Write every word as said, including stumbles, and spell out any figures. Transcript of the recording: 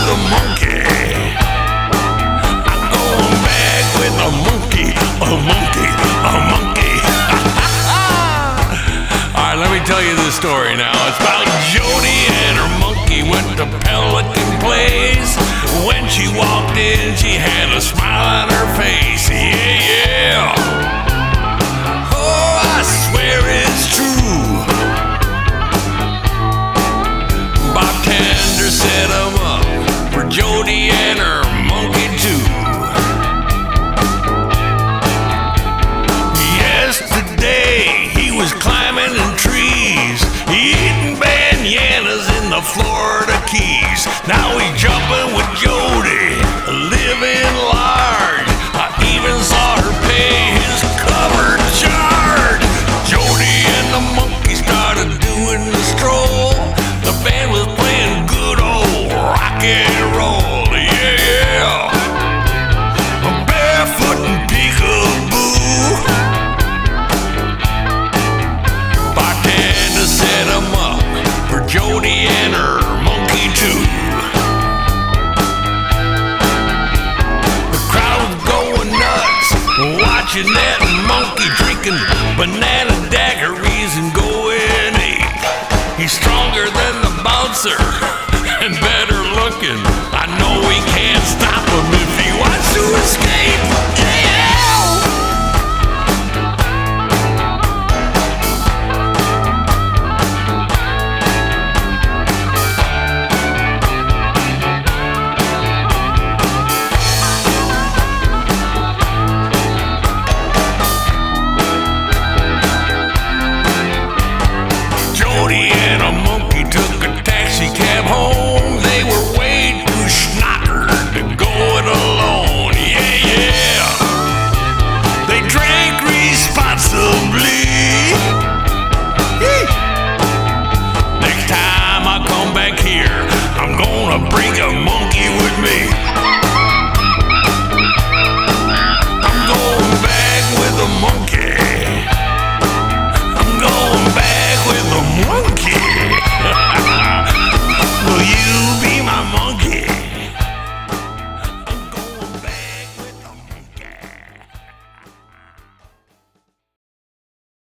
the monkey. I'm going back with a monkey, a monkey, a monkey. All right, let me tell you this story now. It's about Jody and her monkey went to Pelican Place. When she walked in, she had a smile on her face. Yeah, yeah. Oh, I swear it's true. Bartender set 'em up for Jody and her monkey too. Yesterday he was climbing in trees, eating bananas in the Florida Keys. Now he's jumping with Jody, living large. I even saw her pay his cover charge. Jody and the monkey started doing the stroll. The band was playing good old rock and roll. Yeah, yeah. Barefoot and peekaboo. Bartender set 'em up for Jody and her monkey too. The crowd was going nuts, watching that monkey drinking banana daiquiris and going ape. He's stronger than the bouncer and better looking. I know we can't stop him if he wants to escape.